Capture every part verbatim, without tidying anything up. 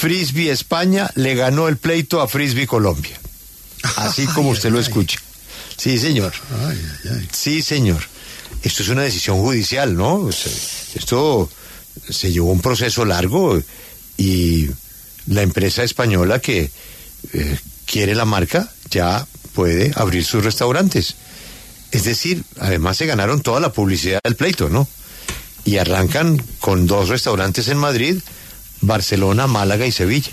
Frisbee España le ganó el pleito a Frisbee Colombia. Así como Ay, usted ay, lo ay. escucha. Sí, señor. Ay, ay, ay. Sí, señor. Esto es una decisión judicial, ¿no? O sea, esto se llevó un proceso largo y la empresa española que eh, quiere la marca ya puede abrir sus restaurantes. Es decir, además se ganaron toda la publicidad del pleito, ¿no? Y arrancan con dos restaurantes en Madrid, Barcelona, Málaga y Sevilla.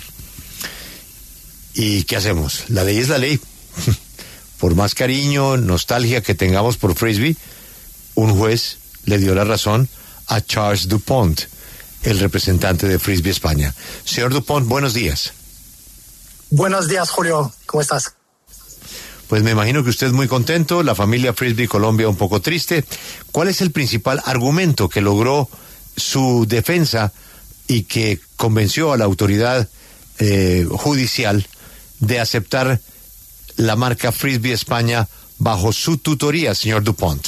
¿Y qué hacemos? La ley es la ley. Por más cariño, nostalgia que tengamos por Frisbee, un juez le dio la razón a Charles Dupont, el representante de Frisbee España. Señor Dupont, buenos días. Buenos días, Julio. ¿Cómo estás? Pues me imagino que usted es muy contento, la familia Frisbee Colombia un poco triste. ¿Cuál es el principal argumento que logró su defensa y que convenció a la autoridad eh, judicial de aceptar la marca Frisbee España bajo su tutoría, señor Dupont?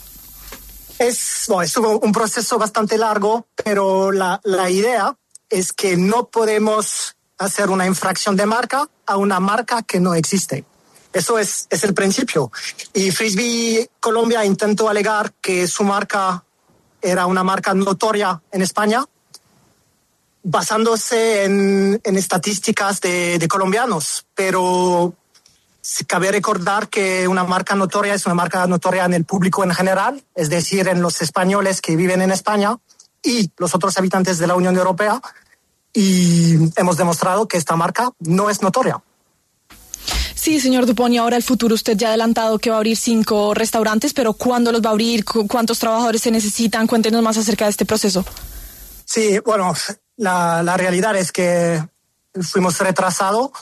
Es, bueno, es un proceso bastante largo, pero la, la idea es que no podemos hacer una infracción de marca a una marca que no existe. Eso es, es el principio. Y Frisbee Colombia intentó alegar que su marca era una marca notoria en España, basándose en, en estadísticas de, de colombianos. Pero cabe recordar que una marca notoria es una marca notoria en el público en general, es decir, en los españoles que viven en España y los otros habitantes de la Unión Europea. Y hemos demostrado que esta marca no es notoria. Sí, señor Dupont, y ahora el futuro, usted ya ha adelantado que va a abrir cinco restaurantes, pero ¿cuándo los va a abrir? ¿Cuántos trabajadores se necesitan? Cuéntenos más acerca de este proceso. Sí, bueno, la, la realidad es que fuimos retrasados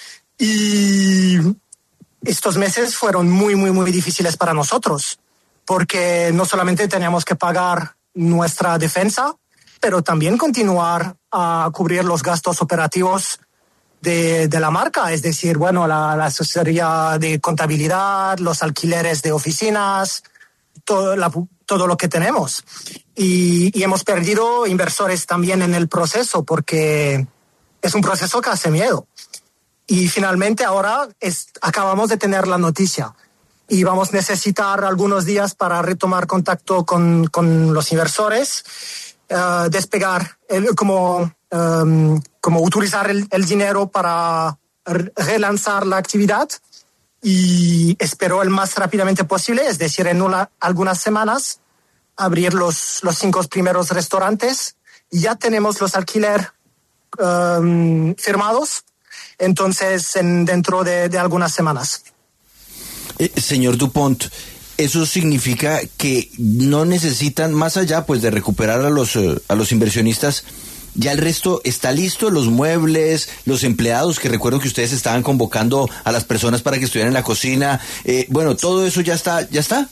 y estos meses fueron muy, muy, muy difíciles para nosotros, porque no solamente teníamos que pagar nuestra defensa, pero también continuar a cubrir los gastos operativos De, de la marca, es decir, bueno, la, la asesoría de contabilidad, los alquileres de oficinas, todo, la, todo lo que tenemos. Y, y hemos perdido inversores también en el proceso porque es un proceso que hace miedo. Y finalmente ahora es, acabamos de tener la noticia y vamos a necesitar algunos días para retomar contacto con, con los inversores, uh, despegar el, como... Um, como utilizar el, el dinero para relanzar la actividad y espero el más rápidamente posible, es decir, en una, algunas semanas, abrir los, los cinco primeros restaurantes. Ya tenemos los alquiler um, firmados, entonces en, dentro de, de algunas semanas. Eh, señor Dupont, eso significa que no necesitan, más allá pues de recuperar a los, uh, a los inversionistas, ya el resto está listo, los muebles, los empleados, que recuerdo que ustedes estaban convocando a las personas para que estuvieran en la cocina, eh, bueno, todo eso ya está, ¿ya está?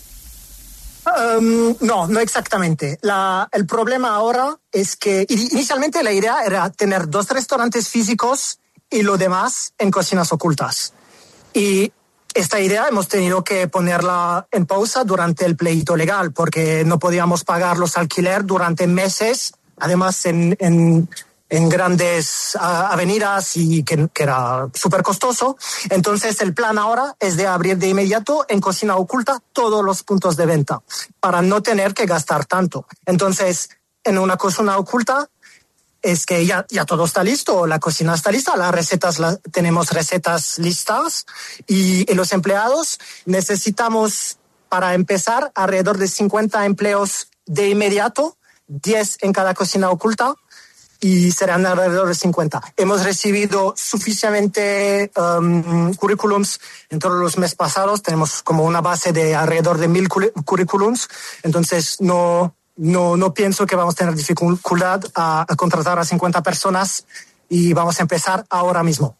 Um, no, no exactamente. La, el problema ahora es que inicialmente la idea era tener dos restaurantes físicos y lo demás en cocinas ocultas. Y esta idea hemos tenido que ponerla en pausa durante el pleito legal porque no podíamos pagar los alquiler durante meses, además en, en, en grandes uh, avenidas y que, que era súper costoso. Entonces el plan ahora es de abrir de inmediato en cocina oculta todos los puntos de venta para no tener que gastar tanto. Entonces en una cocina oculta es que ya, ya todo está listo, la cocina está lista, las recetas, la, tenemos recetas listas y, y los empleados necesitamos para empezar alrededor de cincuenta empleos de inmediato, diez en cada cocina oculta y serán alrededor de cincuenta. Hemos recibido suficientemente um, currículums en todos los meses pasados. Tenemos como una base de alrededor de mil currículums. Entonces no, no, no pienso que vamos a tener dificultad a, a contratar a cincuenta personas y vamos a empezar ahora mismo.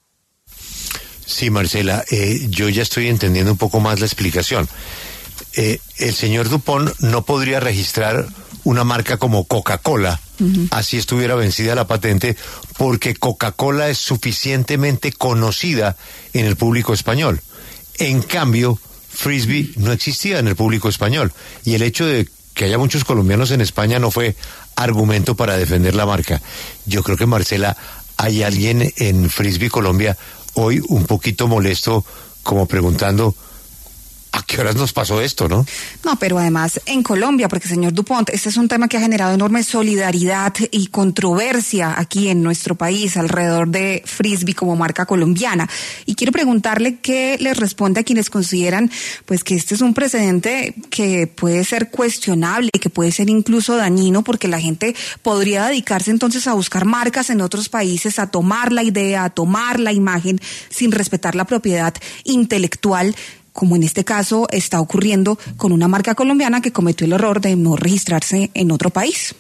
Sí, Marcela, eh, yo ya estoy entendiendo un poco más la explicación. Eh, el señor Dupont no podría registrar una marca como Coca-Cola, uh-huh. así estuviera vencida la patente, porque Coca-Cola es suficientemente conocida en el público español. En cambio, Frisbee no existía en el público español, y el hecho de que haya muchos colombianos en España no fue argumento para defender la marca. Yo creo que Marcela hay alguien en Frisbee Colombia hoy un poquito molesto, como preguntando, ¿a qué horas nos pasó esto, no? No, pero además en Colombia, porque señor Dupont, este es un tema que ha generado enorme solidaridad y controversia aquí en nuestro país alrededor de Frisbee como marca colombiana. Y quiero preguntarle qué les responde a quienes consideran pues que este es un precedente que puede ser cuestionable y que puede ser incluso dañino, porque la gente podría dedicarse entonces a buscar marcas en otros países, a tomar la idea, a tomar la imagen sin respetar la propiedad intelectual, como en este caso está ocurriendo con una marca colombiana que cometió el error de no registrarse en otro país.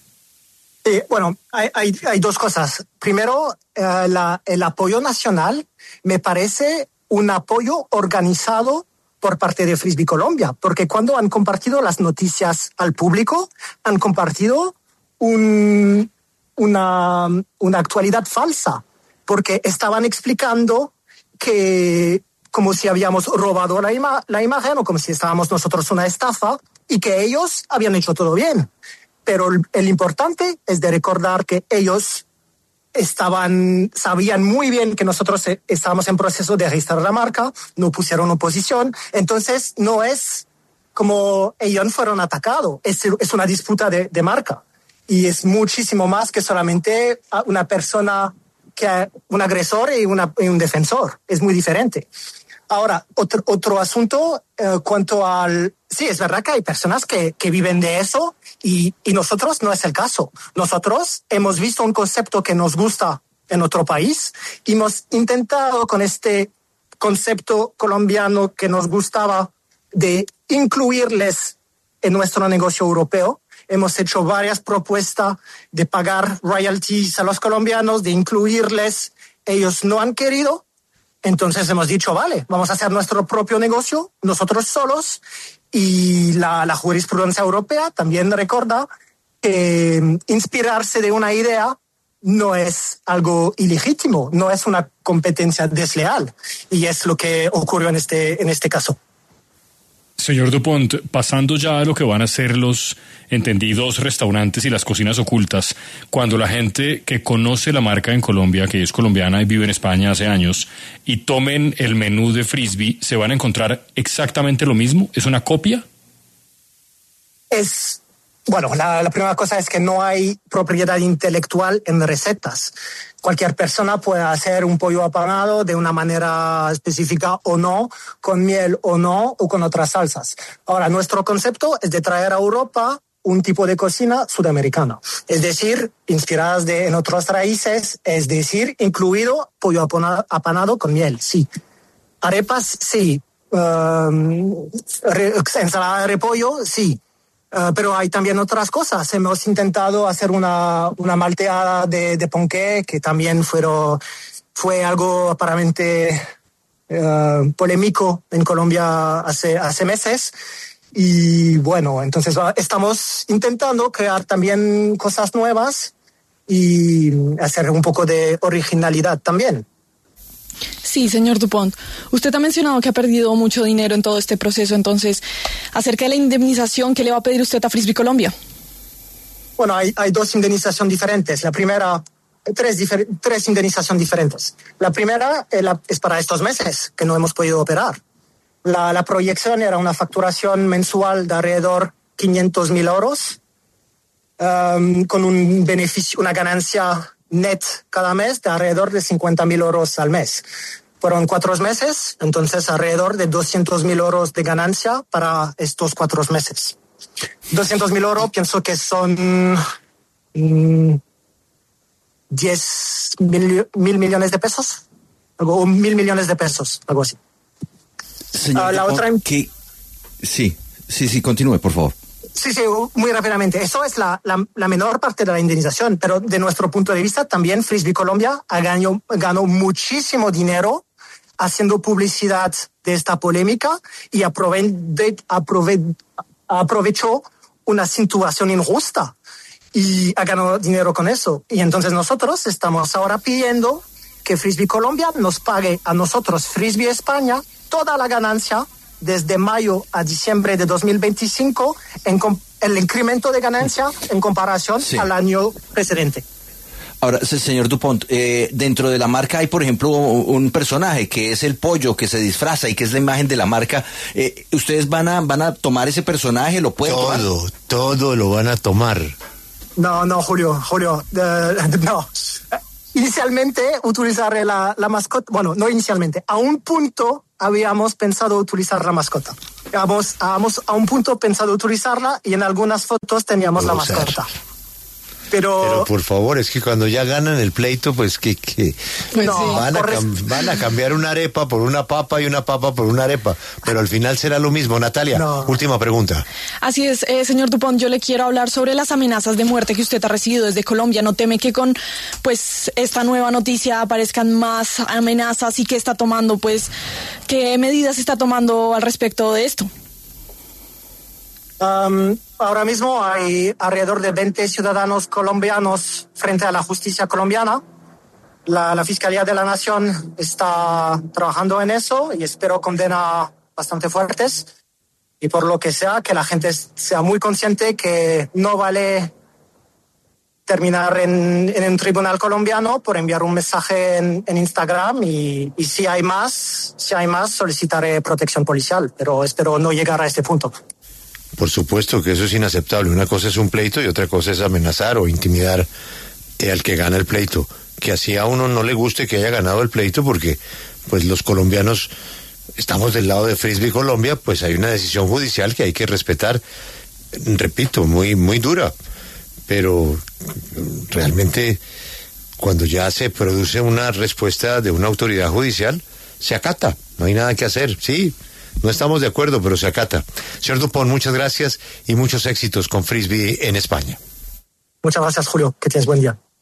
Sí, bueno, hay, hay, hay dos cosas. Primero, eh, la, el apoyo nacional me parece un apoyo organizado por parte de Frisbee Colombia, porque cuando han compartido las noticias al público, han compartido un, una, una actualidad falsa, porque estaban explicando que como si habíamos robado la, ima- la imagen o como si estábamos nosotros una estafa y que ellos habían hecho todo bien. Pero el, el importante es de recordar que ellos estaban, sabían muy bien que nosotros eh, estábamos en proceso de registrar la marca, no pusieron oposición, entonces no es como ellos fueron atacados, es, es una disputa de, de marca y es muchísimo más que solamente una persona, que un agresor y, una, y un defensor, es muy diferente. Ahora, otro, otro asunto, eh, cuanto al... Sí, es verdad que hay personas que, que viven de eso y, y nosotros no es el caso. Nosotros hemos visto un concepto que nos gusta en otro país y hemos intentado con este concepto colombiano que nos gustaba de incluirles en nuestro negocio europeo. Hemos hecho varias propuestas de pagar royalties a los colombianos, de incluirles. Ellos no han querido. Entonces hemos dicho, vale, vamos a hacer nuestro propio negocio, nosotros solos, y la, la jurisprudencia europea también recuerda que inspirarse de una idea no es algo ilegítimo, no es una competencia desleal, y es lo que ocurrió en este, en este caso. Señor Dupont, pasando ya a lo que van a ser los entendidos restaurantes y las cocinas ocultas, cuando la gente que conoce la marca en Colombia, que es colombiana y vive en España hace años, y tomen el menú de Frisbee, ¿se van a encontrar exactamente lo mismo? ¿Es una copia? Es, bueno, la, la primera cosa es que no hay propiedad intelectual en recetas. Cualquier persona puede hacer un pollo apanado de una manera específica o no, con miel o no, o con otras salsas. Ahora, nuestro concepto es de traer a Europa un tipo de cocina sudamericana, es decir, inspiradas de, en otras raíces, es decir, incluido pollo apanado, apanado con miel, sí. Arepas, sí. Um, re, ensalada de repollo, sí. Uh, pero hay también otras cosas. Hemos intentado hacer una, una malteada de, de ponqué, que también fueron, fue algo aparentemente uh, polémico en Colombia hace, hace meses. Y bueno, entonces estamos intentando crear también cosas nuevas y hacer un poco de originalidad también. Sí, señor Dupont. Usted ha mencionado que ha perdido mucho dinero en todo este proceso, entonces, acerca de la indemnización, ¿qué le va a pedir usted a Frisbee Colombia? Bueno, hay, hay dos indemnizaciones diferentes. La primera, tres, difer, tres indemnizaciones diferentes. La primera es, la, es para estos meses, que no hemos podido operar. La, la proyección era una facturación mensual de alrededor quinientos mil euros, um, con un beneficio, una ganancia net cada mes de alrededor de cincuenta mil euros al mes. Fueron cuatro meses, entonces alrededor de doscientos mil euros de ganancia para estos cuatro meses. doscientos mil euros pienso que son mmm, diez mil, mil millones de pesos, algo, o mil millones de pesos, algo así. Señor, uh, la otra... que... Sí, sí, sí, continúe, por favor. Sí, sí, muy rápidamente. Eso es la, la, la menor parte de la indemnización, pero de nuestro punto de vista también Frisbee Colombia ha ganado, ganó muchísimo dinero haciendo publicidad de esta polémica y aprove, de, aprove, aprovechó una situación injusta y ha ganado dinero con eso. Y entonces nosotros estamos ahora pidiendo que Frisbee Colombia nos pague a nosotros, Frisbee España, toda la ganancia desde mayo a diciembre de dos mil veinticinco, en el incremento de ganancia en comparación sí. al año precedente. Ahora, señor Dupont, eh, dentro de la marca hay, por ejemplo, un personaje que es el pollo que se disfraza y que es la imagen de la marca. Eh, ¿Ustedes van a van a tomar ese personaje? ¿Lo pueden tomar? Todo, todo lo van a tomar. No, no, Julio, Julio, uh, no. Inicialmente utilizar la, la mascota, bueno, no inicialmente, a un punto habíamos pensado utilizar la mascota. Habíamos, habíamos a un punto pensado utilizarla y en algunas fotos teníamos la mascota. Pero, Pero por favor, es que cuando ya ganan el pleito, pues que, que pues no, van, a cam- van a cambiar una arepa por una papa y una papa por una arepa, pero al final será lo mismo. Natalia, no. Última pregunta. Así es, eh, señor Dupont, yo le quiero hablar sobre las amenazas de muerte que usted ha recibido desde Colombia. ¿No teme que con pues esta nueva noticia aparezcan más amenazas y qué está tomando, pues, qué medidas está tomando al respecto de esto? Um, ahora mismo hay alrededor de veinte ciudadanos colombianos frente a la justicia colombiana. La, la Fiscalía de la Nación está trabajando en eso y espero condenas bastante fuertes. Y por lo que sea, que la gente sea muy consciente que no vale terminar en, en un tribunal colombiano por enviar un mensaje en, en Instagram y, y si hay más, si hay más, solicitaré protección policial, pero espero no llegar a este punto. Por supuesto que eso es inaceptable. Una cosa es un pleito y otra cosa es amenazar o intimidar eh, al que gana el pleito. Que así a uno no le guste que haya ganado el pleito porque pues los colombianos estamos del lado de Frisbee Colombia, pues hay una decisión judicial que hay que respetar, repito, muy, muy dura. Pero realmente cuando ya se produce una respuesta de una autoridad judicial, se acata, no hay nada que hacer, sí. No estamos de acuerdo, pero se acata. Señor Dupont, muchas gracias y muchos éxitos con Frisbee en España. Muchas gracias, Julio. Que tienes buen día.